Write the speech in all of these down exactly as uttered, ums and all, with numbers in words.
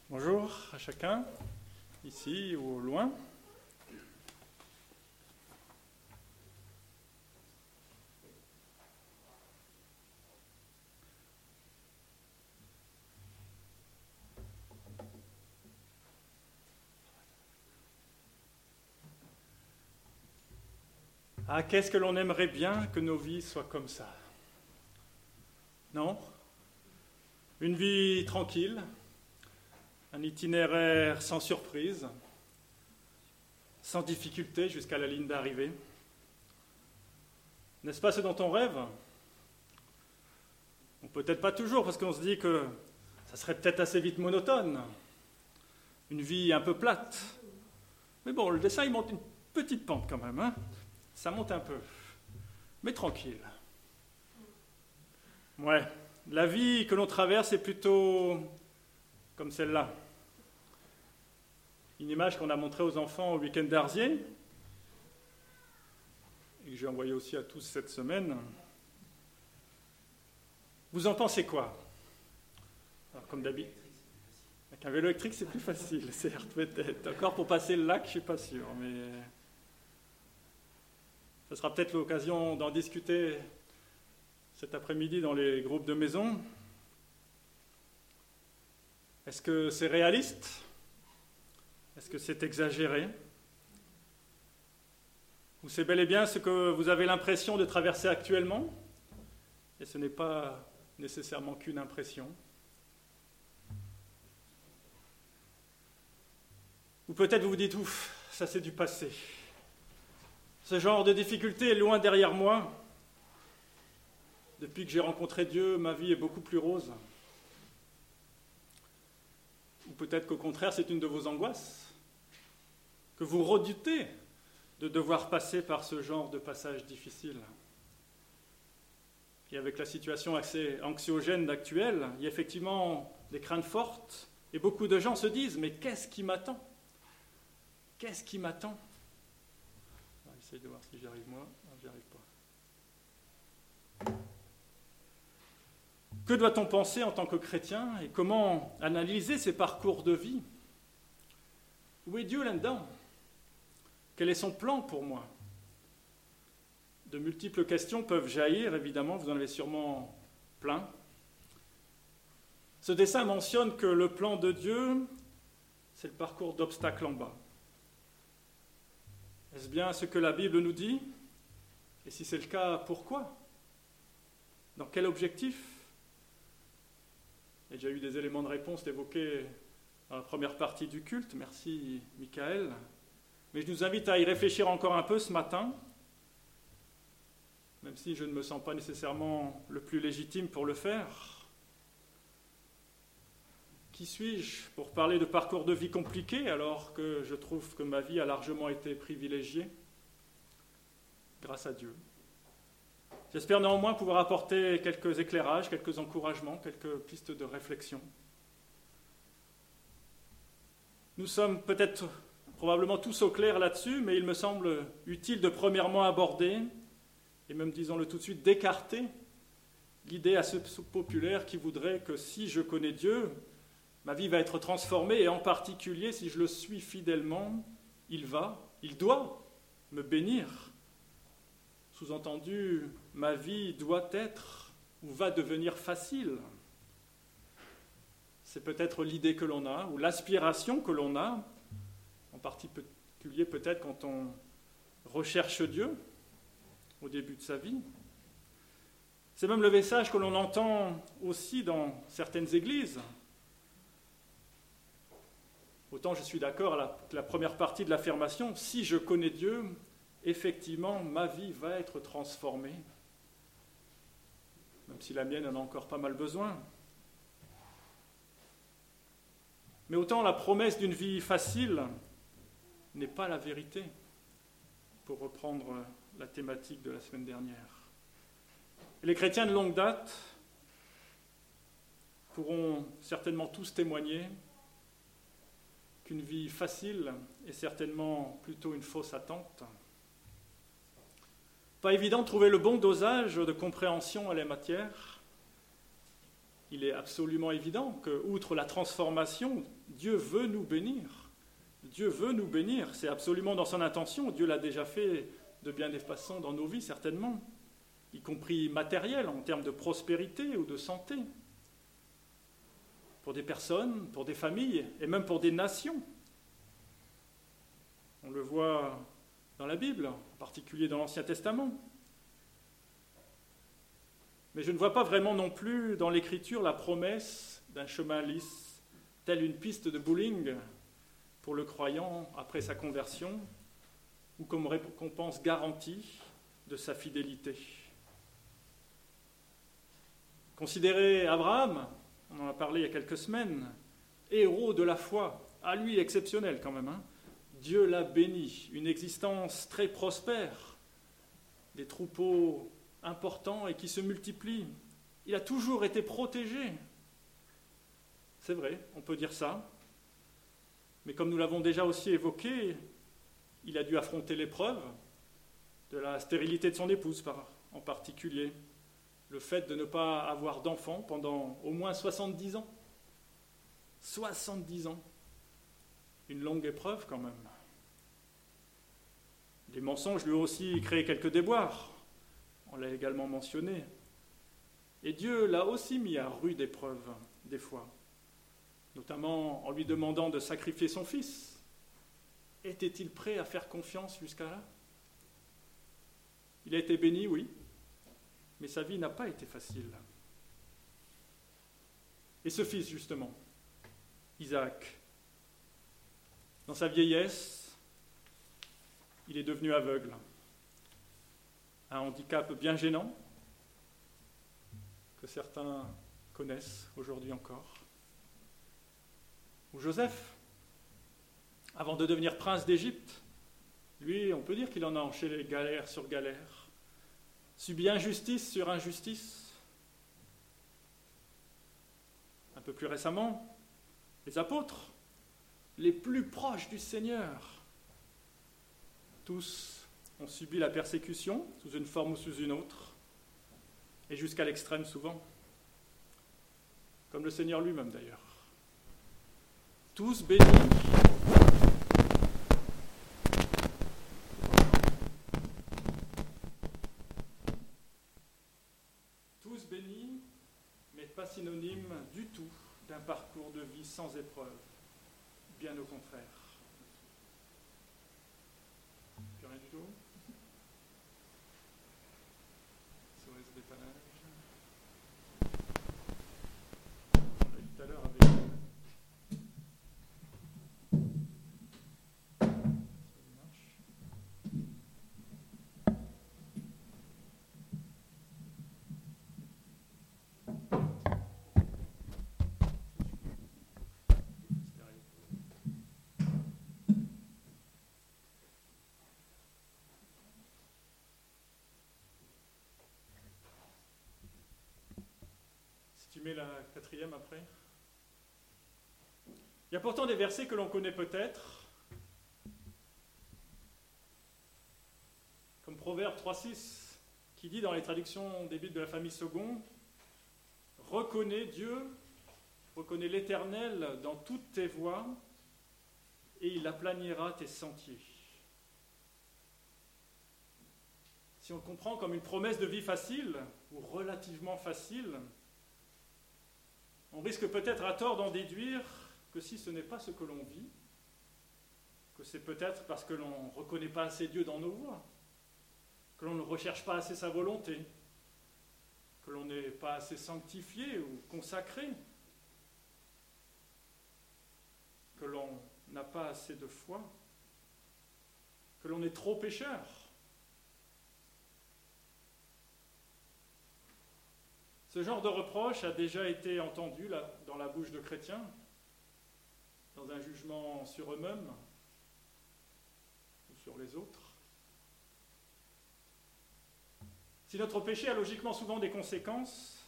Bonjour à chacun, ici ou au loin. Ah, qu'est-ce que l'on aimerait bien que nos vies soient comme ça? Non? Une vie tranquille, un itinéraire sans surprise, sans difficulté jusqu'à la ligne d'arrivée. N'est-ce pas ce dont on rêve? Ou peut-être pas toujours, parce qu'on se dit que ça serait peut-être assez vite monotone, une vie un peu plate. Mais bon, le dessin, il monte une petite pente quand même, hein? Ça monte un peu, mais tranquille. Ouais, la vie que l'on traverse est plutôt comme celle-là. Une image qu'on a montrée aux enfants au week-end d'Arzier, et que j'ai envoyée aussi à tous cette semaine. Vous en pensez quoi? Alors, comme d'habitude, avec un vélo électrique, c'est plus facile, certes, peut-être. Encore pour passer le lac, je ne suis pas sûr, mais ce sera peut-être l'occasion d'en discuter cet après-midi dans les groupes de maison. Est-ce que c'est réaliste? Est-ce que c'est exagéré? Ou c'est bel et bien ce que vous avez l'impression de traverser actuellement? Et ce n'est pas nécessairement qu'une impression. Ou peut-être vous vous dites, ouf, ça c'est du passé. Ce genre de difficulté est loin derrière moi. Depuis que j'ai rencontré Dieu, ma vie est beaucoup plus rose. Ou peut-être qu'au contraire, c'est une de vos angoisses, que vous redoutez de devoir passer par ce genre de passage difficile. Et avec la situation assez anxiogène actuelle, il y a effectivement des craintes fortes, et beaucoup de gens se disent, mais qu'est-ce qui m'attend? Qu'est-ce qui m'attend? J'essaie de voir si j'y arrive moi. Non, j'y arrive pas. Que doit-on penser en tant que chrétien et comment analyser ces parcours de vie? Où est Dieu là-dedans? Quel est son plan pour moi? De multiples questions peuvent jaillir, évidemment, vous en avez sûrement plein. Ce dessin mentionne que le plan de Dieu, c'est le parcours d'obstacles en bas. Est-ce bien ce que la Bible nous dit? Et si c'est le cas, pourquoi? Dans quel objectif? Il y a déjà eu des éléments de réponse évoqués dans la première partie du culte. Merci, Michael. Mais je nous invite à y réfléchir encore un peu ce matin, même si je ne me sens pas nécessairement le plus légitime pour le faire. Qui suis-je pour parler de parcours de vie compliqué alors que je trouve que ma vie a largement été privilégiée grâce à Dieu? J'espère néanmoins pouvoir apporter quelques éclairages, quelques encouragements, quelques pistes de réflexion. Nous sommes peut-être probablement tous au clair là-dessus, mais il me semble utile de premièrement aborder, et même disons-le tout de suite, d'écarter l'idée assez populaire qui voudrait que si je connais Dieu, ma vie va être transformée, et en particulier, si je le suis fidèlement, il va, il doit me bénir. Sous-entendu, ma vie doit être ou va devenir facile. C'est peut-être l'idée que l'on a, ou l'aspiration que l'on a, en particulier peut-être quand on recherche Dieu au début de sa vie. C'est même le message que l'on entend aussi dans certaines églises. Autant je suis d'accord avec la, la première partie de l'affirmation, si je connais Dieu, effectivement, ma vie va être transformée, même si la mienne en a encore pas mal besoin. Mais autant la promesse d'une vie facile n'est pas la vérité, pour reprendre la thématique de la semaine dernière. Et les chrétiens de longue date pourront certainement tous témoigner qu'une vie facile est certainement plutôt une fausse attente. Pas évident de trouver le bon dosage de compréhension à la matière. il est absolument évident que, outre la transformation, Dieu veut nous bénir. Dieu veut nous bénir, c'est absolument dans son intention. Dieu l'a déjà fait de bien des façons dans nos vies, certainement, y compris matérielles, en termes de prospérité ou de santé, pour des personnes, pour des familles, et même pour des nations. On le voit dans la Bible, en particulier dans l'Ancien Testament. Mais je ne vois pas vraiment non plus dans l'Écriture la promesse d'un chemin lisse, telle une piste de bowling pour le croyant après sa conversion, ou comme récompense garantie de sa fidélité. Considérez Abraham, on en a parlé il y a quelques semaines, héros de la foi, à lui exceptionnel quand même, hein. Dieu l'a béni, une existence très prospère, des troupeaux importants et qui se multiplient. Il a toujours été protégé. C'est vrai, on peut dire ça. Mais comme nous l'avons déjà aussi évoqué, il a dû affronter l'épreuve de la stérilité de son épouse en particulier, le fait de ne pas avoir d'enfant pendant au moins soixante-dix ans. soixante-dix ans. Une longue épreuve quand même. Les mensonges lui ont aussi créé quelques déboires. On l'a également mentionné. Et Dieu l'a aussi mis à rude épreuve, des fois, notamment en lui demandant de sacrifier son fils. Était-il prêt à faire confiance jusqu'à là? Il a été béni, oui, mais sa vie n'a pas été facile. Et ce fils, justement, Isaac, dans sa vieillesse, il est devenu aveugle. Un handicap bien gênant, que certains connaissent aujourd'hui encore. Ou Joseph, avant de devenir prince d'Égypte, lui, on peut dire qu'il en a enchaîné galère sur galère, subi injustice sur injustice. Un peu plus récemment, les apôtres, les plus proches du Seigneur, tous ont subi la persécution sous une forme ou sous une autre, et jusqu'à l'extrême souvent, comme le Seigneur lui-même d'ailleurs. Tous bénis. Tous bénis, mais pas synonyme du tout d'un parcours de vie sans épreuve, bien au contraire. Plus rien du tout. Souris de dépannage. On l'a dit tout à l'heure avec. Tu mets la quatrième après. Il y a pourtant des versets que l'on connaît peut-être, comme Proverbe trois six, qui dit dans les traductions des Bibles de la famille Seconde, « Reconnais Dieu, reconnais l'Éternel dans toutes tes voies, et il aplanira tes sentiers. » Si on le comprend comme une promesse de vie facile, ou relativement facile, on risque peut-être à tort d'en déduire que si ce n'est pas ce que l'on vit, que c'est peut-être parce que l'on ne reconnaît pas assez Dieu dans nos voies, que l'on ne recherche pas assez sa volonté, que l'on n'est pas assez sanctifié ou consacré, que l'on n'a pas assez de foi, que l'on est trop pécheur. Ce genre de reproche a déjà été entendu là, dans la bouche de chrétiens, dans un jugement sur eux-mêmes ou sur les autres. Si notre péché a logiquement souvent des conséquences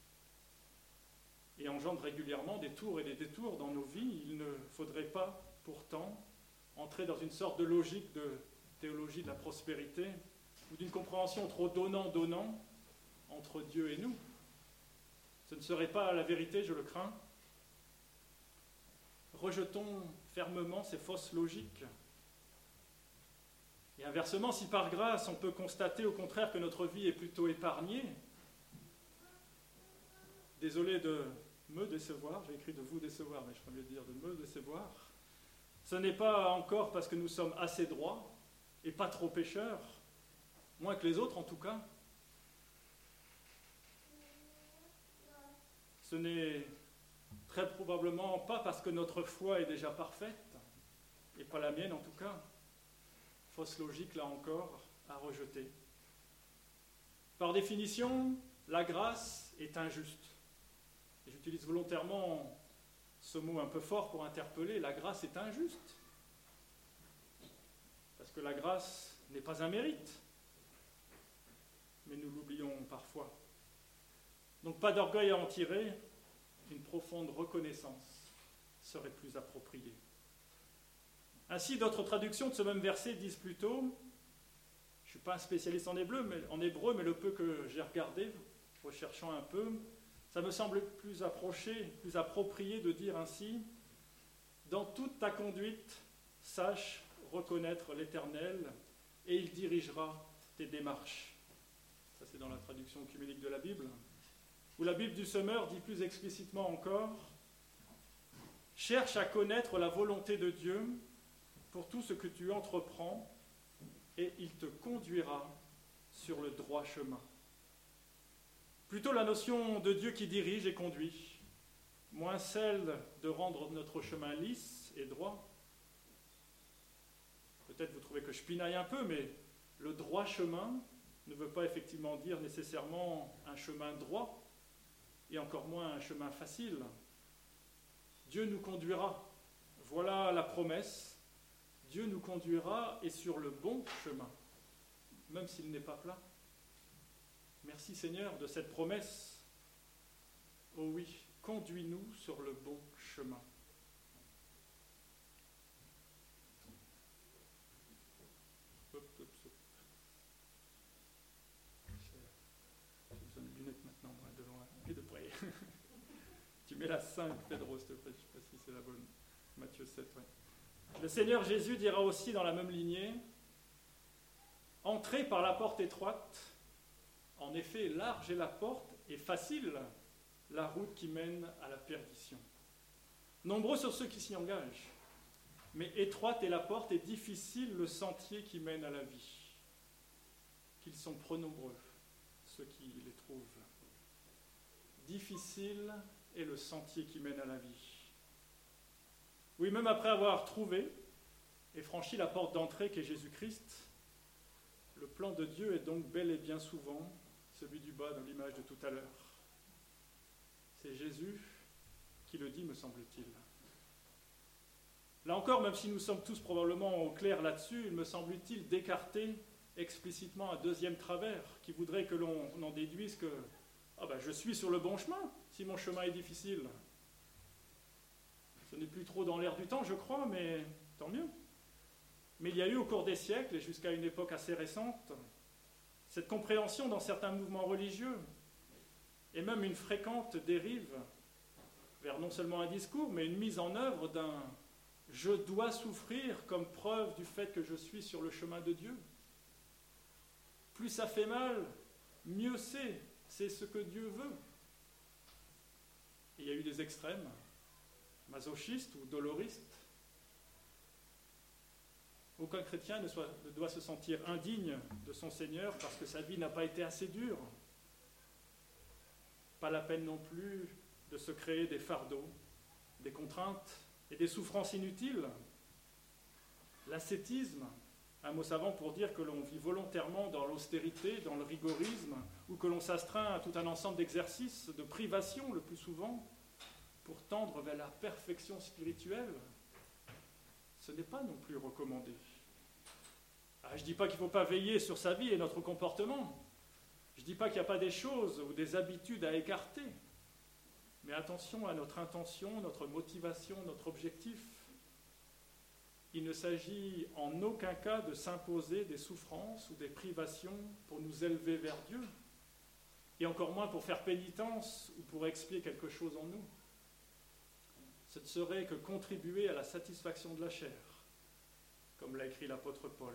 et engendre régulièrement des tours et des détours dans nos vies, il ne faudrait pas pourtant entrer dans une sorte de logique de théologie de la prospérité ou d'une compréhension trop donnant-donnant entre Dieu et nous. Ce ne serait pas la vérité, je le crains. Rejetons fermement ces fausses logiques. Et inversement, si par grâce on peut constater au contraire que notre vie est plutôt épargnée, désolé de me décevoir, j'ai écrit de vous décevoir, mais je peux mieux dire de me décevoir, ce n'est pas encore parce que nous sommes assez droits et pas trop pécheurs, moins que les autres en tout cas. Ce n'est très probablement pas parce que notre foi est déjà parfaite, et pas la mienne en tout cas. Fausse logique, là encore, à rejeter. Par définition, la grâce est injuste. Et j'utilise volontairement ce mot un peu fort pour interpeller, la grâce est injuste. Parce que la grâce n'est pas un mérite, mais nous l'oublions parfois. Donc pas d'orgueil à en tirer, une profonde reconnaissance serait plus appropriée. Ainsi, d'autres traductions de ce même verset disent plutôt, je ne suis pas un spécialiste en hébreu, mais, en hébreu, mais le peu que j'ai regardé, recherchant un peu, ça me semble plus approché, plus approprié de dire ainsi, dans toute ta conduite, sache reconnaître l'Éternel, et il dirigera tes démarches. Ça, c'est dans la traduction œcuménique de la Bible. Où la Bible du Semeur dit plus explicitement encore, cherche à connaître la volonté de Dieu pour tout ce que tu entreprends, et il te conduira sur le droit chemin. Plutôt la notion de Dieu qui dirige et conduit, moins celle de rendre notre chemin lisse et droit. Peut-être vous trouvez que je pinaille un peu, mais le droit chemin ne veut pas effectivement dire nécessairement un chemin droit, et encore moins un chemin facile. Dieu nous conduira. Voilà la promesse. Dieu nous conduira et sur le bon chemin, même s'il n'est pas plat. Merci Seigneur de cette promesse. Oh oui, conduis-nous sur le bon chemin. Hop, hop, hop. J'ai besoin de lunettes maintenant, moi, de loin et de près. Tu mets la cinq, Pedro, s'il te plaît, je ne sais pas si c'est la bonne. Matthieu sept, oui. Le Seigneur Jésus dira aussi dans la même lignée, « Entrez par la porte étroite. En effet, large est la porte et facile la route qui mène à la perdition. Nombreux sont ceux qui s'y engagent, mais étroite est la porte et difficile le sentier qui mène à la vie. Qu'ils sont peu nombreux, ceux qui les trouvent. Difficile est le sentier qui mène à la vie. » Oui, même après avoir trouvé et franchi la porte d'entrée qu'est Jésus-Christ, le plan de Dieu est donc bel et bien souvent celui du bas dans l'image de tout à l'heure. C'est Jésus qui le dit, me semble-t-il. Là encore, même si nous sommes tous probablement au clair là-dessus, il me semble-t-il d'écarter explicitement un deuxième travers qui voudrait que l'on en déduise que ah ben, je suis sur le bon chemin si mon chemin est difficile. Ce n'est plus trop dans l'air du temps, je crois, mais tant mieux. Mais il y a eu au cours des siècles, et jusqu'à une époque assez récente, cette compréhension dans certains mouvements religieux, et même une fréquente dérive vers non seulement un discours, mais une mise en œuvre d'un « je dois souffrir » comme preuve du fait que je suis sur le chemin de Dieu. Plus ça fait mal, mieux c'est, c'est ce que Dieu veut. Et il y a eu des extrêmes, masochistes ou doloristes. Aucun chrétien ne, soit, ne doit se sentir indigne de son Seigneur parce que sa vie n'a pas été assez dure. Pas la peine non plus de se créer des fardeaux, des contraintes et des souffrances inutiles. L'ascétisme, un mot savant pour dire que l'on vit volontairement dans l'austérité, dans le rigorisme, ou que l'on s'astreint à tout un ensemble d'exercices, de privations le plus souvent, pour tendre vers la perfection spirituelle, ce n'est pas non plus recommandé. Ah, je ne dis pas qu'il ne faut pas veiller sur sa vie et notre comportement. Je ne dis pas qu'il n'y a pas des choses ou des habitudes à écarter. Mais attention à notre intention, notre motivation, notre objectif. Il ne s'agit en aucun cas de s'imposer des souffrances ou des privations pour nous élever vers Dieu. et encore moins pour faire pénitence ou pour expier quelque chose en nous. Ce ne serait que contribuer à la satisfaction de la chair, comme l'a écrit l'apôtre Paul.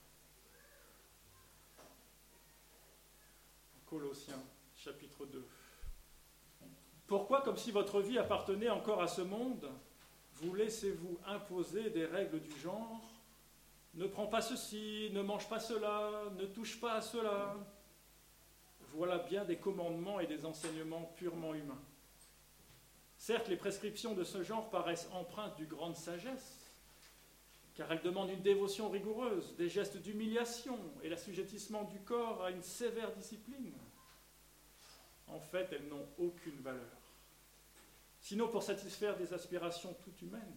Colossiens, chapitre deux. Pourquoi, comme si votre vie appartenait encore à ce monde, vous laissez-vous imposer des règles du genre « ne prends pas ceci, ne mange pas cela, ne touche pas à cela ». Voilà bien des commandements et des enseignements purement humains. Certes, les prescriptions de ce genre paraissent empreintes d'une grande sagesse, car elles demandent une dévotion rigoureuse, des gestes d'humiliation et l'assujettissement du corps à une sévère discipline. En fait, elles n'ont aucune valeur, sinon pour satisfaire des aspirations toutes humaines.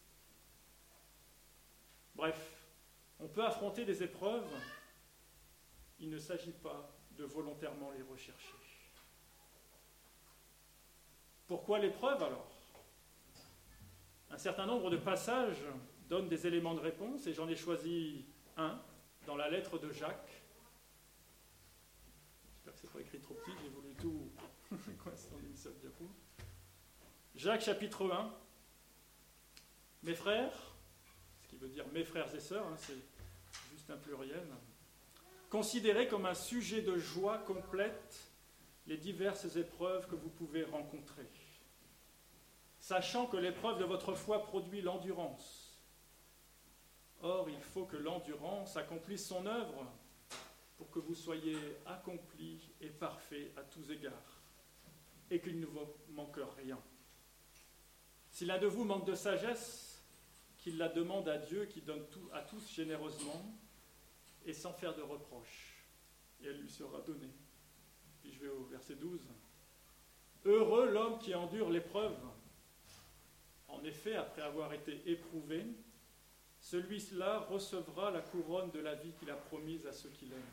Bref, on peut affronter des épreuves, il ne s'agit pas de volontairement les rechercher. Pourquoi l'épreuve alors ? Un certain nombre de passages donnent des éléments de réponse et j'en ai choisi un dans la lettre de Jacques. J'espère que ce n'est pas écrit trop petit, j'ai voulu tout coincer en une seule diapo. Jacques chapitre un. Mes frères, ce qui veut dire mes frères et sœurs, hein, c'est juste un pluriel, considérez comme un sujet de joie complète les diverses épreuves que vous pouvez rencontrer, sachant que l'épreuve de votre foi produit l'endurance. Or, il faut que l'endurance accomplisse son œuvre pour que vous soyez accomplis et parfaits à tous égards, et qu'il ne vous manque rien. Si l'un de vous manque de sagesse, qu'il la demande à Dieu qui donne tout à tous généreusement et sans faire de reproches, et elle lui sera donnée. Puis je vais au verset douze. Heureux l'homme qui endure l'épreuve. En effet, après avoir été éprouvé, celui-là recevra la couronne de la vie qu'il a promise à ceux qui l'aiment.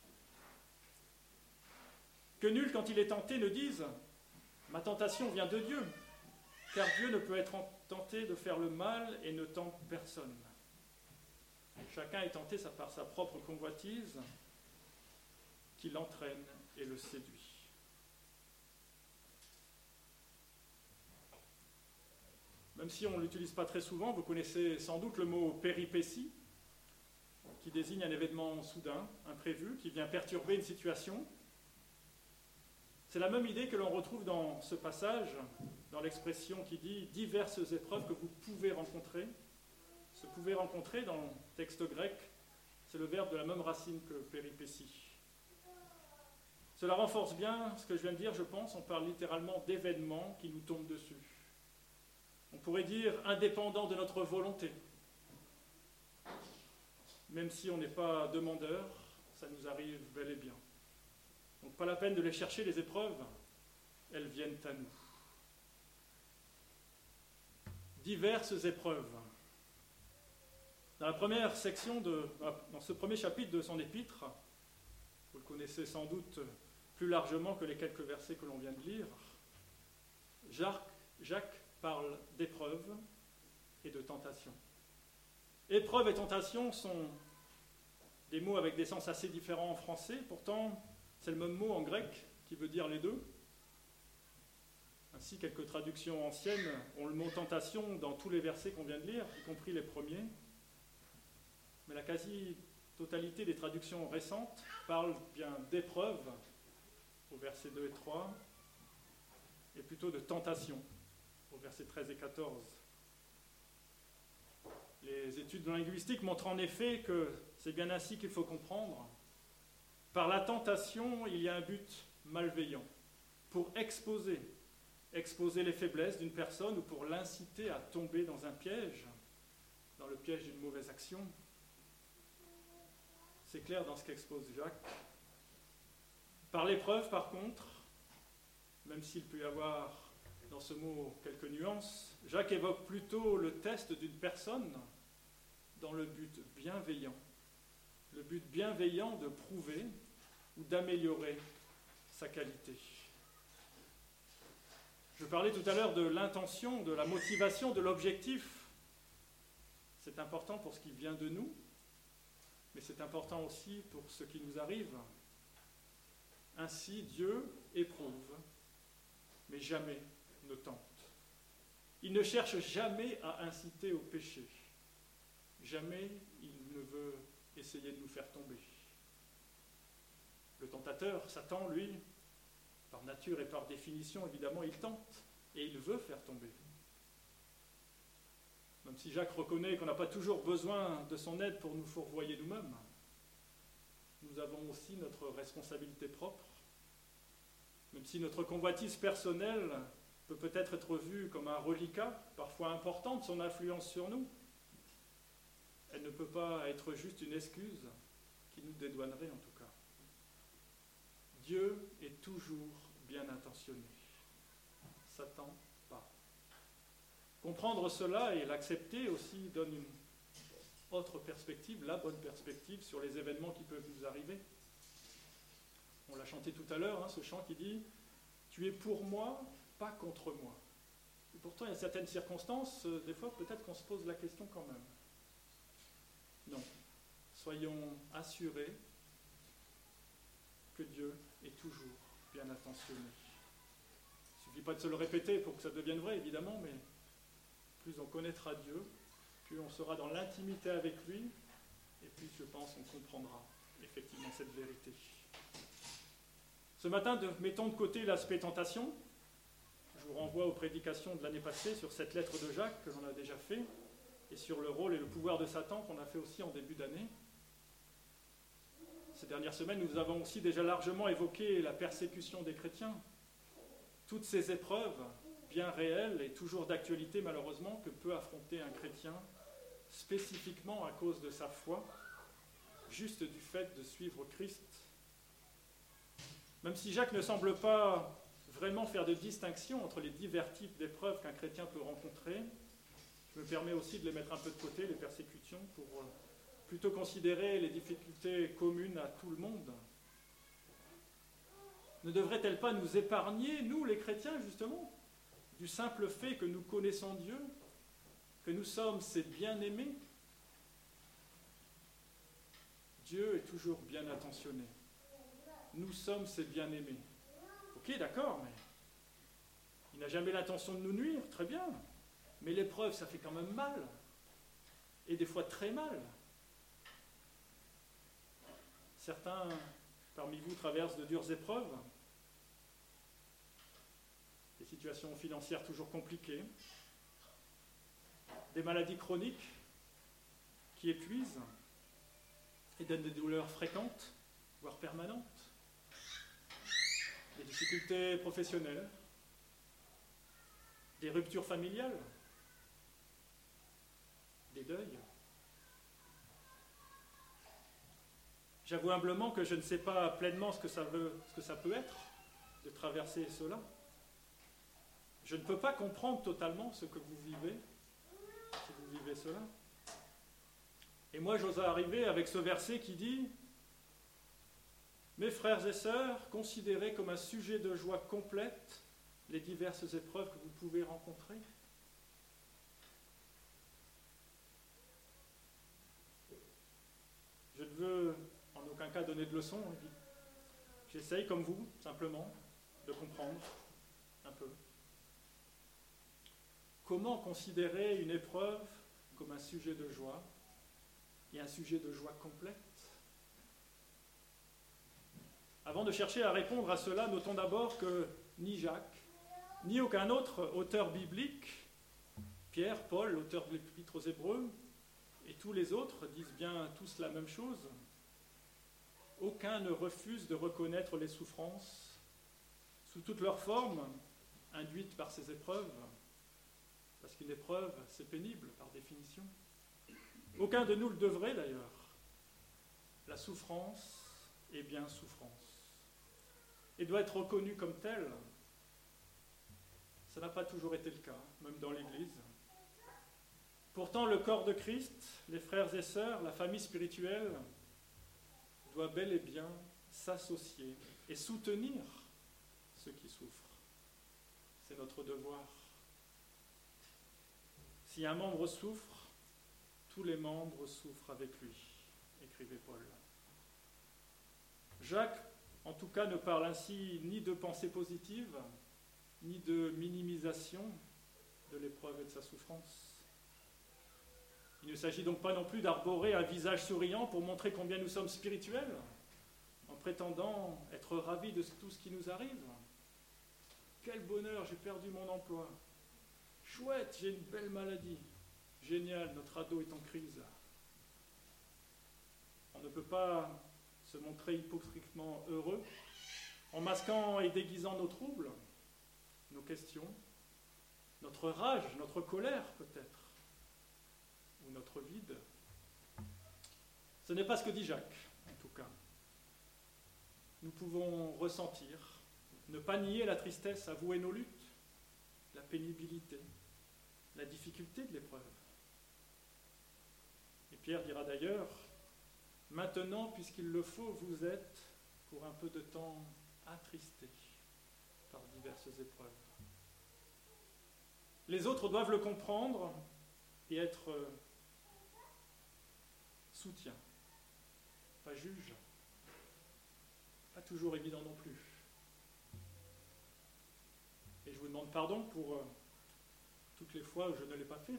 Que nul, quand il est tenté, ne dise « Ma tentation vient de Dieu », car Dieu ne peut être tenté de faire le mal et ne tente personne. Chacun est tenté par sa propre convoitise qui l'entraîne et le séduit. Même si on ne l'utilise pas très souvent, vous connaissez sans doute le mot péripétie, qui désigne un événement soudain, imprévu, qui vient perturber une situation. C'est la même idée que l'on retrouve dans ce passage, dans l'expression qui dit « diverses épreuves que vous pouvez rencontrer ». Ce « pouvez rencontrer » dans le texte grec, c'est le verbe de la même racine que péripétie. Cela renforce bien ce que je viens de dire, je pense. On parle littéralement d'événements qui nous tombent dessus. On pourrait dire indépendants de notre volonté. Même si on n'est pas demandeur, ça nous arrive bel et bien. Donc pas la peine de les chercher, les épreuves, elles viennent à nous. Diverses épreuves. Dans la première section, de, dans ce premier chapitre de son épître, vous le connaissez sans doute plus largement que les quelques versets que l'on vient de lire, Jacques, Jacques parle d'épreuves et de tentation. Épreuve et tentation sont des mots avec des sens assez différents en français, pourtant c'est le même mot en grec qui veut dire les deux. Ainsi, quelques traductions anciennes ont le mot tentation dans tous les versets qu'on vient de lire, y compris les premiers. Mais la quasi-totalité des traductions récentes parlent bien d'épreuve, au versets deux et trois, et plutôt de tentation, au versets treize et quatorze. Les études linguistiques montrent en effet que c'est bien ainsi qu'il faut comprendre. Par la tentation, il y a un but malveillant, pour exposer, exposer les faiblesses d'une personne ou pour l'inciter à tomber dans un piège, dans le piège d'une mauvaise action. C'est clair dans ce qu'expose Jacques. Par l'épreuve, par contre, même s'il peut y avoir dans ce mot quelques nuances, Jacques évoque plutôt le test d'une personne dans le but bienveillant. Le but bienveillant de prouver ou d'améliorer sa qualité. Je parlais tout à l'heure de l'intention, de la motivation, de l'objectif. C'est important pour ce qui vient de nous, mais c'est important aussi pour ce qui nous arrive. Ainsi, Dieu éprouve, mais jamais ne tente. Il ne cherche jamais à inciter au péché. Jamais il ne veut essayer de nous faire tomber. Le tentateur, Satan, lui, par nature et par définition, évidemment, il tente et il veut faire tomber. Même si Jacques reconnaît qu'on n'a pas toujours besoin de son aide pour nous fourvoyer nous-mêmes, nous avons aussi notre responsabilité propre. Même si notre convoitise personnelle peut peut-être être vue comme un reliquat, parfois important, de son influence sur nous, elle ne peut pas être juste une excuse qui nous dédouanerait en tout cas. Dieu est toujours bien intentionné. Satan, pas. Comprendre cela et l'accepter aussi donne une autre perspective, la bonne perspective sur les événements qui peuvent nous arriver. On l'a chanté tout à l'heure, hein, ce chant qui dit « Tu es pour moi, pas contre moi ». Et pourtant, il y a certaines circonstances, euh, des fois peut-être qu'on se pose la question quand même. Non, soyons assurés que Dieu est toujours bien intentionné. Il ne suffit pas de se le répéter pour que ça devienne vrai, évidemment, mais plus on connaîtra Dieu, plus on sera dans l'intimité avec lui, et plus, je pense, on comprendra effectivement cette vérité. Ce matin, de, mettons de côté l'aspect tentation. Je vous renvoie aux prédications de l'année passée sur cette lettre de Jacques que l'on a déjà fait, et sur le rôle et le pouvoir de Satan qu'on a fait aussi en début d'année. Ces dernières semaines, nous avons aussi déjà largement évoqué la persécution des chrétiens. Toutes ces épreuves, bien réelles et toujours d'actualité malheureusement, que peut affronter un chrétien, spécifiquement à cause de sa foi, juste du fait de suivre Christ. Même si Jacques ne semble pas vraiment faire de distinction entre les divers types d'épreuves qu'un chrétien peut rencontrer, je me permets aussi de les mettre un peu de côté, les persécutions, pour plutôt considérer les difficultés communes à tout le monde. Ne devrait-elle pas nous épargner, nous les chrétiens justement, du simple fait que nous connaissons Dieu, que nous sommes ses bien-aimés? Dieu est toujours bien intentionné. Nous sommes ses bien-aimés. Ok, d'accord, mais il n'a jamais l'intention de nous nuire, très bien. Mais l'épreuve, ça fait quand même mal. Et des fois très mal. Certains parmi vous traversent de dures épreuves, des situations financières toujours compliquées, des maladies chroniques qui épuisent et donnent des douleurs fréquentes, voire permanentes, des difficultés professionnelles, des ruptures familiales, des deuils. J'avoue humblement que je ne sais pas pleinement ce que ça veut, ce que ça peut être de traverser cela. Je ne peux pas comprendre totalement ce que vous vivez, si vous vivez cela. Et moi, j'ose arriver avec ce verset qui dit « Mes frères et sœurs, considérez comme un sujet de joie complète les diverses épreuves que vous pouvez rencontrer. » Je ne veux en aucun cas donner de leçons. J'essaye, comme vous, simplement, de comprendre un peu. Comment considérer une épreuve comme un sujet de joie et un sujet de joie complète? Avant de chercher à répondre à cela, notons d'abord que ni Jacques, ni aucun autre auteur biblique, Pierre, Paul, l'auteur de l'Épître aux Hébreux, et tous les autres disent bien tous la même chose. Aucun ne refuse de reconnaître les souffrances, sous toutes leurs formes, induites par ces épreuves, parce qu'une épreuve, c'est pénible par définition. Aucun de nous le devrait d'ailleurs. La souffrance est bien souffrance, et doit être reconnue comme telle. Ça n'a pas toujours été le cas, même dans l'Église. Pourtant, le corps de Christ, les frères et sœurs, la famille spirituelle, doit bel et bien s'associer et soutenir ceux qui souffrent. C'est notre devoir. Si un membre souffre, tous les membres souffrent avec lui, écrivait Paul. Jacques en tout cas, ne parle ainsi ni de pensée positive, ni de minimisation de l'épreuve et de sa souffrance. Il ne s'agit donc pas non plus d'arborer un visage souriant pour montrer combien nous sommes spirituels, en prétendant être ravis de tout ce qui nous arrive. Quel bonheur, j'ai perdu mon emploi. Chouette, j'ai une belle maladie. Génial, notre ado est en crise. On ne peut pas se montrer hypocritement heureux en masquant et déguisant nos troubles, nos questions, notre rage, notre colère peut-être, ou notre vide. Ce n'est pas ce que dit Jacques, en tout cas. Nous pouvons ressentir, ne pas nier la tristesse, avouer nos luttes, la pénibilité, la difficulté de l'épreuve. Et Pierre dira d'ailleurs, maintenant, puisqu'il le faut, vous êtes, pour un peu de temps, attristés par diverses épreuves. Les autres doivent le comprendre et être soutien, pas juge, pas toujours évident non plus. Et je vous demande pardon pour euh, toutes les fois où je ne l'ai pas fait,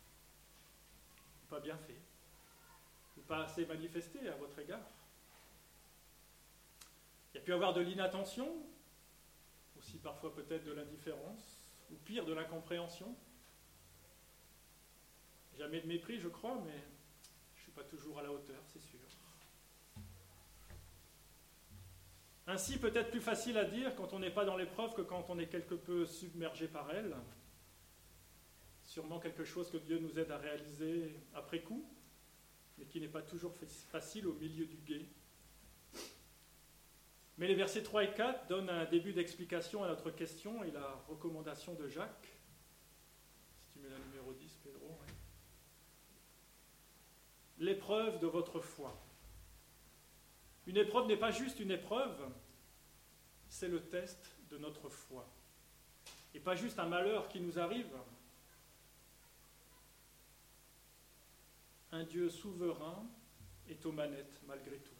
pas bien fait, ou pas assez manifesté à votre égard. Il y a pu avoir de l'inattention, aussi parfois peut-être de l'indifférence, ou pire, de l'incompréhension. Jamais de mépris, je crois, mais je ne suis pas toujours à la hauteur, c'est sûr. Ainsi, peut-être plus facile à dire quand on n'est pas dans l'épreuve que quand on est quelque peu submergé par elle. Sûrement quelque chose que Dieu nous aide à réaliser après coup, mais qui n'est pas toujours facile au milieu du gué. Mais les versets trois et quatre donnent un début d'explication à notre question et la recommandation de Jacques. Si tu mets la numéro dix, Pedro. Ouais. L'épreuve de votre foi. Une épreuve n'est pas juste une épreuve, c'est le test de notre foi. Et pas juste un malheur qui nous arrive. Un Dieu souverain est aux manettes malgré tout.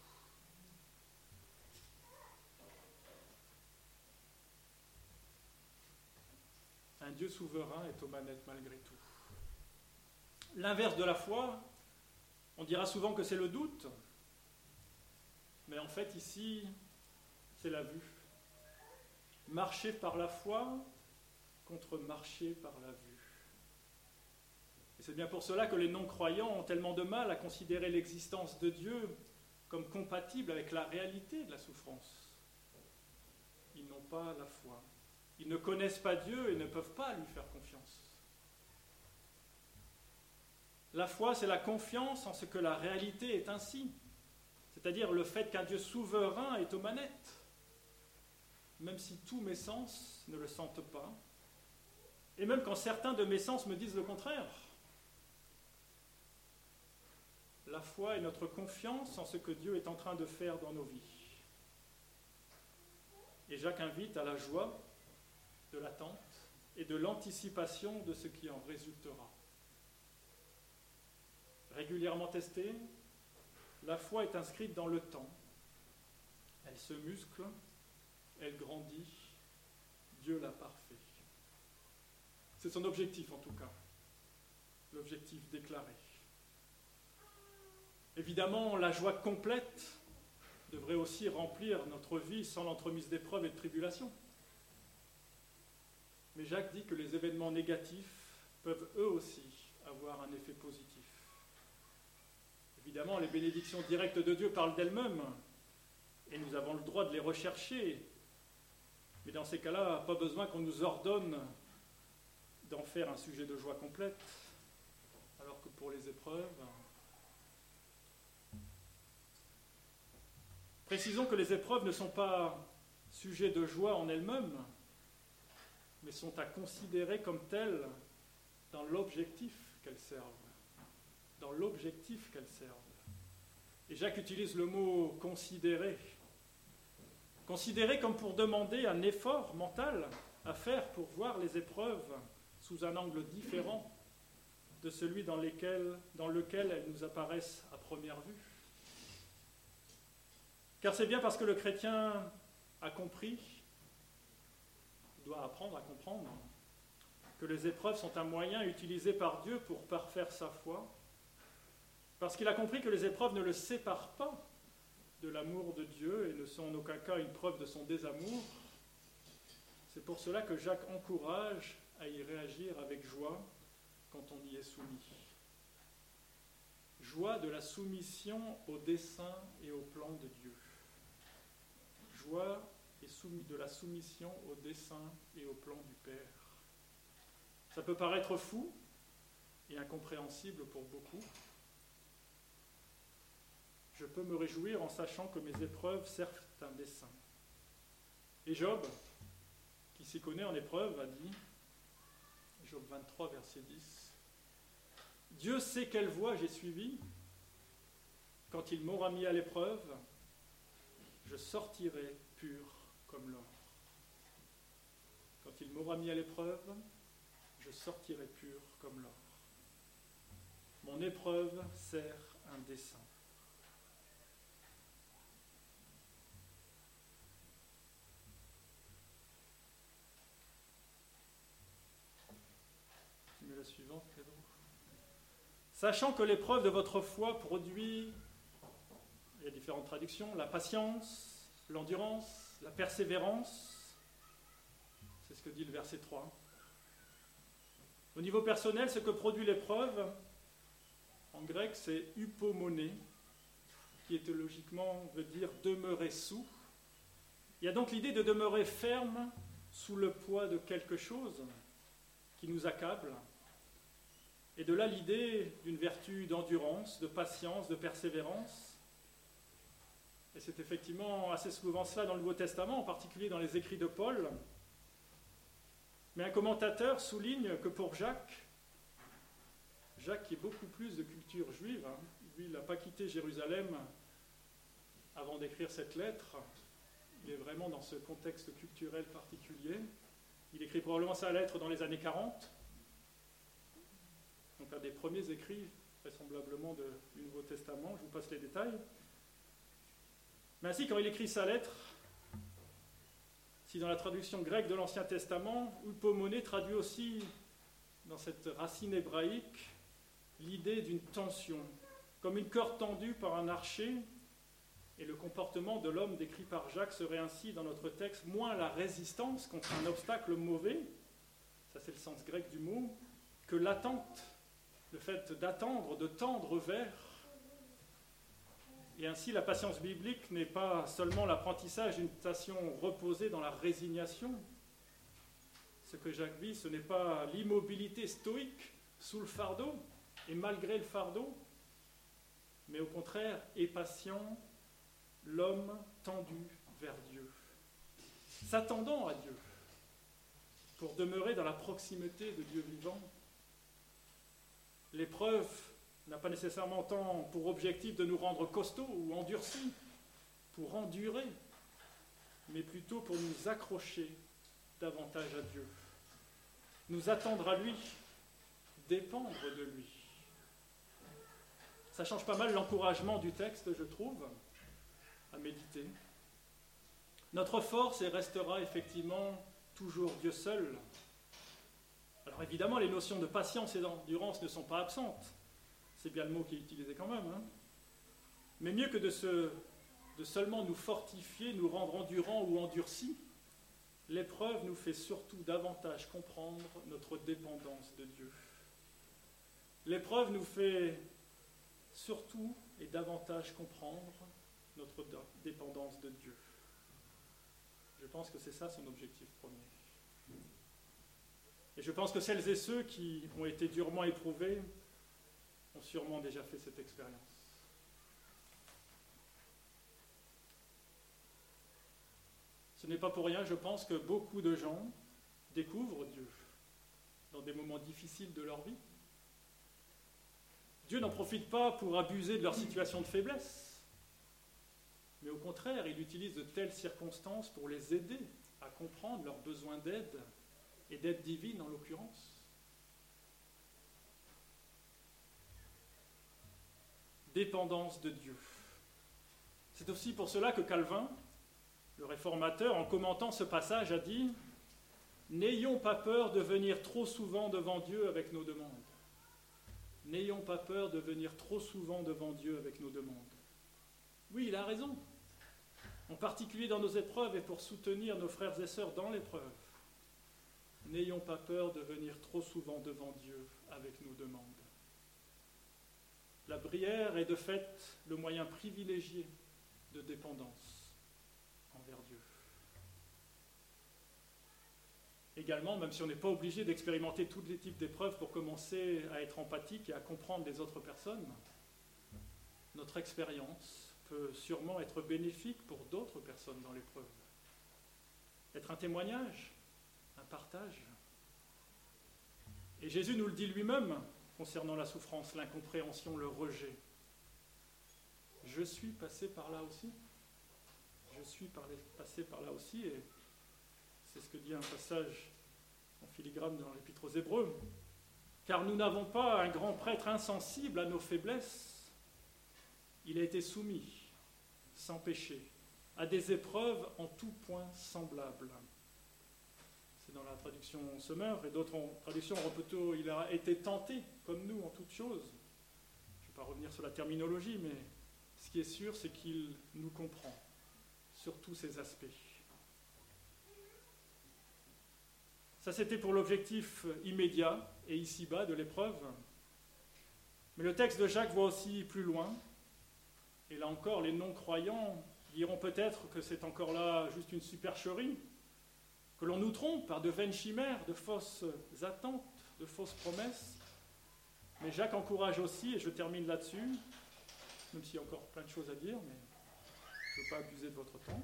Un Dieu souverain est aux manettes malgré tout. L'inverse de la foi, on dira souvent que c'est le doute, mais en fait ici, c'est la vue. Marcher par la foi contre marcher par la vue. Et c'est bien pour cela que les non-croyants ont tellement de mal à considérer l'existence de Dieu comme compatible avec la réalité de la souffrance. Ils n'ont pas la foi. Ils ne connaissent pas Dieu et ne peuvent pas lui faire confiance. La foi, c'est la confiance en ce que la réalité est ainsi, c'est-à-dire le fait qu'un Dieu souverain est aux manettes, même si tous mes sens ne le sentent pas, et même quand certains de mes sens me disent le contraire. La foi est notre confiance en ce que Dieu est en train de faire dans nos vies. Et Jacques invite à la joie de l'attente et de l'anticipation de ce qui en résultera. Régulièrement testée, la foi est inscrite dans le temps. Elle se muscle, elle grandit, Dieu l'a parfait. C'est son objectif en tout cas, l'objectif déclaré. Évidemment, la joie complète devrait aussi remplir notre vie sans l'entremise d'épreuves et de tribulations. Mais Jacques dit que les événements négatifs peuvent eux aussi avoir un effet positif. Évidemment, les bénédictions directes de Dieu parlent d'elles-mêmes, et nous avons le droit de les rechercher. Mais dans ces cas-là, pas besoin qu'on nous ordonne d'en faire un sujet de joie complète, alors que pour les épreuves... Précisons que les épreuves ne sont pas sujets de joie en elles-mêmes, mais sont à considérer comme telles dans l'objectif qu'elles servent. Dans l'objectif qu'elles servent. Et Jacques utilise le mot « considérer ». Considérer comme pour demander un effort mental à faire pour voir les épreuves sous un angle différent de celui dans, lesquels, dans lequel elles nous apparaissent à première vue. Car c'est bien parce que le chrétien a compris, il doit apprendre à comprendre, que les épreuves sont un moyen utilisé par Dieu pour parfaire sa foi, parce qu'il a compris que les épreuves ne le séparent pas de l'amour de Dieu et ne sont en aucun cas une preuve de son désamour. C'est pour cela que Jacques encourage à y réagir avec joie quand on y est soumis. Joie de la soumission au dessein et au plan de Dieu. Joie et soumis, de la soumission au dessein et au plan du Père. Ça peut paraître fou et incompréhensible pour beaucoup. Je peux me réjouir en sachant que mes épreuves servent un dessein. Et Job, qui s'y connaît en épreuve, a dit, Job vingt-trois, verset dix, « Dieu sait quelle voie j'ai suivie. Quand il m'aura mis à l'épreuve, je sortirai pur comme l'or. » Quand il m'aura mis à l'épreuve, je sortirai pur comme l'or. Mon épreuve sert un dessein. La suivante, Pedro. Sachant que l'épreuve de votre foi produit, il y a différentes traductions, la patience, l'endurance, la persévérance, c'est ce que dit le verset trois. Au niveau personnel, ce que produit l'épreuve, en grec, c'est hypomoné, qui étymologiquement veut dire demeurer sous. Il y a donc l'idée de demeurer ferme sous le poids de quelque chose qui nous accable. Et de là l'idée d'une vertu d'endurance, de patience, de persévérance. Et c'est effectivement assez souvent cela dans le Nouveau Testament, en particulier dans les écrits de Paul. Mais un commentateur souligne que pour Jacques, Jacques qui est beaucoup plus de culture juive, hein, lui il n'a pas quitté Jérusalem avant d'écrire cette lettre, il est vraiment dans ce contexte culturel particulier. Il écrit probablement sa lettre dans les années quarante, donc un des premiers écrits, vraisemblablement de, du Nouveau Testament, je vous passe les détails. Mais ainsi, quand il écrit sa lettre, si dans la traduction grecque de l'Ancien Testament, hypomoné traduit aussi, dans cette racine hébraïque, l'idée d'une tension, comme une corde tendue par un archer, et le comportement de l'homme décrit par Jacques serait ainsi, dans notre texte, moins la résistance contre un obstacle mauvais, ça c'est le sens grec du mot, que l'attente, le fait d'attendre, de tendre vers. Et ainsi, la patience biblique n'est pas seulement l'apprentissage d'une station reposée dans la résignation. Ce que Jacques vit, ce n'est pas l'immobilité stoïque sous le fardeau et malgré le fardeau, mais au contraire, est patient, l'homme tendu vers Dieu, s'attendant à Dieu, pour demeurer dans la proximité de Dieu vivant. L'épreuve n'a pas nécessairement tant pour objectif de nous rendre costauds ou endurcis, pour endurer, mais plutôt pour nous accrocher davantage à Dieu, nous attendre à lui, dépendre de lui. Ça change pas mal l'encouragement du texte, je trouve, à méditer. Notre force et restera effectivement toujours Dieu seul. Alors évidemment, les notions de patience et d'endurance ne sont pas absentes. C'est bien le mot qui est utilisé quand même. Hein. Mais mieux que de, se, de seulement nous fortifier, nous rendre endurants ou endurcis, l'épreuve nous fait surtout davantage comprendre notre dépendance de Dieu. L'épreuve nous fait surtout et davantage comprendre notre dépendance de Dieu. Je pense que c'est ça son objectif premier. Et je pense que celles et ceux qui ont été durement éprouvés ont sûrement déjà fait cette expérience. Ce n'est pas pour rien, je pense, que beaucoup de gens découvrent Dieu dans des moments difficiles de leur vie. Dieu n'en profite pas pour abuser de leur situation de faiblesse, mais au contraire, il utilise de telles circonstances pour les aider à comprendre leurs besoins d'aide, et d'aide divine en l'occurrence. Dépendance de Dieu. C'est aussi pour cela que Calvin, le réformateur, en commentant ce passage, a dit « N'ayons pas peur de venir trop souvent devant Dieu avec nos demandes. N'ayons pas peur de venir trop souvent devant Dieu avec nos demandes. » Oui, il a raison, en particulier dans nos épreuves et pour soutenir nos frères et sœurs dans l'épreuve. N'ayons pas peur de venir trop souvent devant Dieu avec nos demandes. La prière est de fait le moyen privilégié de dépendance envers Dieu. Également, même si on n'est pas obligé d'expérimenter tous les types d'épreuves pour commencer à être empathique et à comprendre les autres personnes, notre expérience peut sûrement être bénéfique pour d'autres personnes dans l'épreuve. Être un témoignage, un partage. Et Jésus nous le dit lui-même concernant la souffrance, l'incompréhension, le rejet. Je suis passé par là aussi. Je suis passé par là aussi, et c'est ce que dit un passage en filigrane dans l'Épître aux Hébreux. Car nous n'avons pas un grand prêtre insensible à nos faiblesses. Il a été soumis, sans péché, à des épreuves en tout point semblables. C'est dans la traduction Semeur, et d'autres traductions auront plutôt « il a été tenté, comme nous, en toutes choses ». Je ne vais pas revenir sur la terminologie, mais ce qui est sûr, c'est qu'il nous comprend sur tous ces aspects. Ça, c'était pour l'objectif immédiat et ici-bas de l'épreuve. Mais le texte de Jacques va aussi plus loin. Et là encore, les non-croyants diront peut-être que c'est encore là juste une supercherie, que l'on nous trompe par de vaines chimères, de fausses attentes, de fausses promesses. Mais Jacques encourage aussi, et je termine là-dessus, même s'il y a encore plein de choses à dire, mais je ne veux pas abuser de votre temps.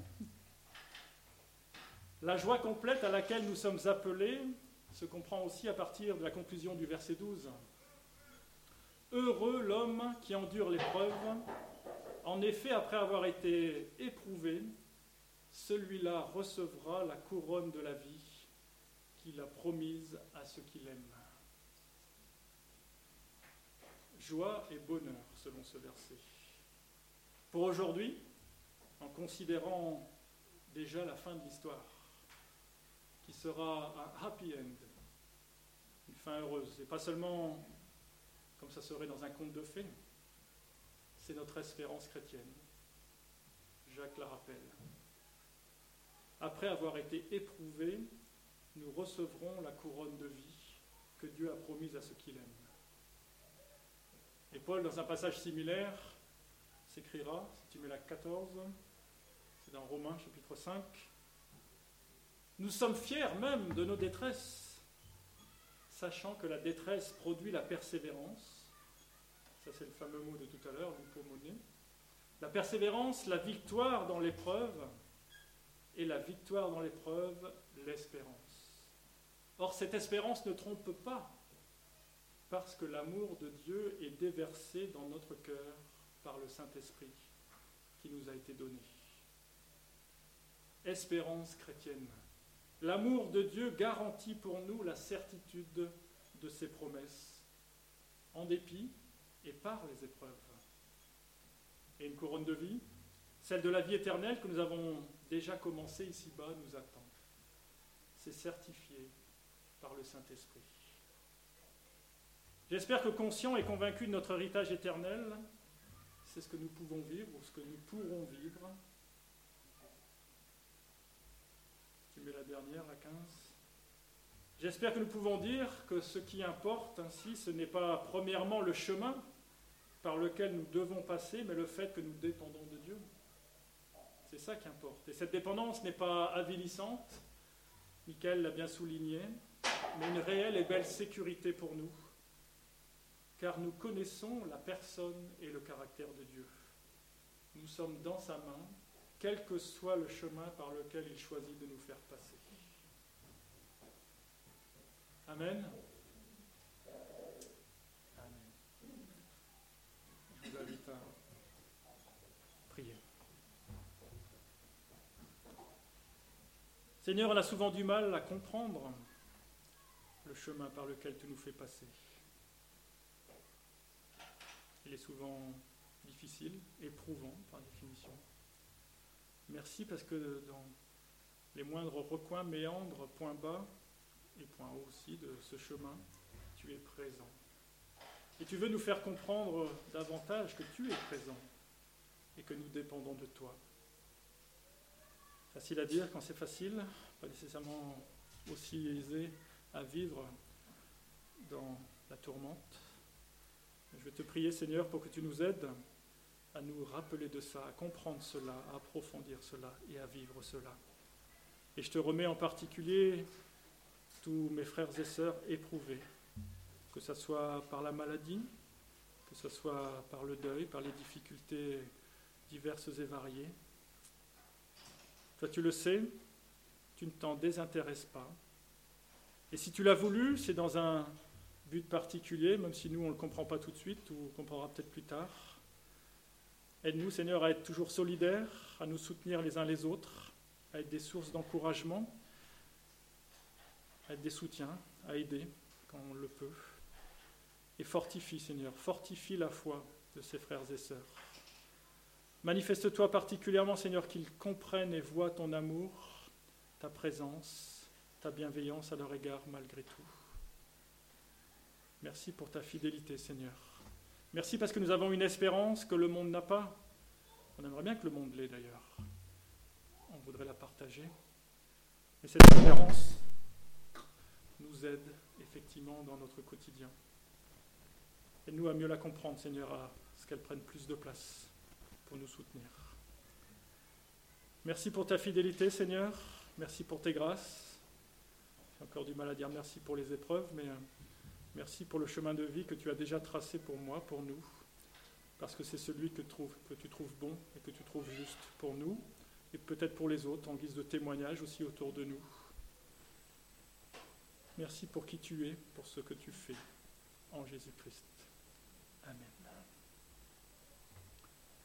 La joie complète à laquelle nous sommes appelés se comprend aussi à partir de la conclusion du verset douze. Heureux l'homme qui endure l'épreuve, en effet, après avoir été éprouvé, celui-là recevra la couronne de la vie qu'il a promise à ceux qui l'aiment. Joie et bonheur, selon ce verset. Pour aujourd'hui, en considérant déjà la fin de l'histoire, qui sera un happy end, une fin heureuse, et pas seulement comme ça serait dans un conte de fées, c'est notre espérance chrétienne. Jacques la rappelle. Après avoir été éprouvés, nous recevrons la couronne de vie que Dieu a promise à ceux qui l'aiment. Et Paul, dans un passage similaire, s'écrira, si tu mets la quatorze, c'est dans Romains chapitre cinq, « Nous sommes fiers même de nos détresses, sachant que la détresse produit la persévérance. » Ça, c'est le fameux mot de tout à l'heure, l'hypomone. La persévérance, la victoire dans l'épreuve, et la victoire dans l'épreuve, l'espérance. Or, cette espérance ne trompe pas, parce que l'amour de Dieu est déversé dans notre cœur par le Saint-Esprit qui nous a été donné. Espérance chrétienne. L'amour de Dieu garantit pour nous la certitude de ses promesses, en dépit et par les épreuves. Et une couronne de vie, celle de la vie éternelle que nous avons déjà commencé ici-bas, nous attend. C'est certifié par le Saint-Esprit. J'espère que conscients et convaincus de notre héritage éternel, c'est ce que nous pouvons vivre, ou ce que nous pourrons vivre. Tu mets la dernière, la quinze. J'espère que nous pouvons dire que ce qui importe ainsi, ce n'est pas premièrement le chemin par lequel nous devons passer, mais le fait que nous dépendons de Dieu. C'est ça qui importe. Et cette dépendance n'est pas avilissante, Michael l'a bien souligné, mais une réelle et belle sécurité pour nous, car nous connaissons la personne et le caractère de Dieu. Nous sommes dans sa main, quel que soit le chemin par lequel il choisit de nous faire passer. Amen. Amen. Je vous invite à prier. Seigneur, on a souvent du mal à comprendre le chemin par lequel tu nous fais passer. Il est souvent difficile, éprouvant par définition. Merci parce que dans les moindres recoins, méandres, points bas et points hauts aussi de ce chemin, tu es présent. Et tu veux nous faire comprendre davantage que tu es présent et que nous dépendons de toi. Facile à dire quand c'est facile, pas nécessairement aussi aisé à vivre dans la tourmente. Je vais te prier, Seigneur, pour que tu nous aides à nous rappeler de ça, à comprendre cela, à approfondir cela et à vivre cela. Et je te remets en particulier tous mes frères et sœurs éprouvés, que ce soit par la maladie, que ce soit par le deuil, par les difficultés diverses et variées. Toi, tu le sais, tu ne t'en désintéresses pas. Et si tu l'as voulu, c'est dans un but particulier, même si nous, on ne le comprend pas tout de suite, ou on le comprendra peut-être plus tard. Aide-nous, Seigneur, à être toujours solidaires, à nous soutenir les uns les autres, à être des sources d'encouragement, à être des soutiens, à aider quand on le peut. Et fortifie, Seigneur, fortifie la foi de ses frères et sœurs. Manifeste-toi particulièrement, Seigneur, qu'ils comprennent et voient ton amour, ta présence, ta bienveillance à leur égard malgré tout. Merci pour ta fidélité, Seigneur. Merci parce que nous avons une espérance que le monde n'a pas. On aimerait bien que le monde l'ait d'ailleurs. On voudrait la partager. Mais cette espérance nous aide effectivement dans notre quotidien. Aide-nous à mieux la comprendre, Seigneur, à ce qu'elle prenne plus de place pour nous soutenir. Merci pour ta fidélité, Seigneur. Merci pour tes grâces. J'ai encore du mal à dire merci pour les épreuves, mais merci pour le chemin de vie que tu as déjà tracé pour moi, pour nous, parce que c'est celui que, trouve, que tu trouves bon et que tu trouves juste pour nous, et peut-être pour les autres, en guise de témoignage aussi autour de nous. Merci pour qui tu es, pour ce que tu fais, en Jésus-Christ.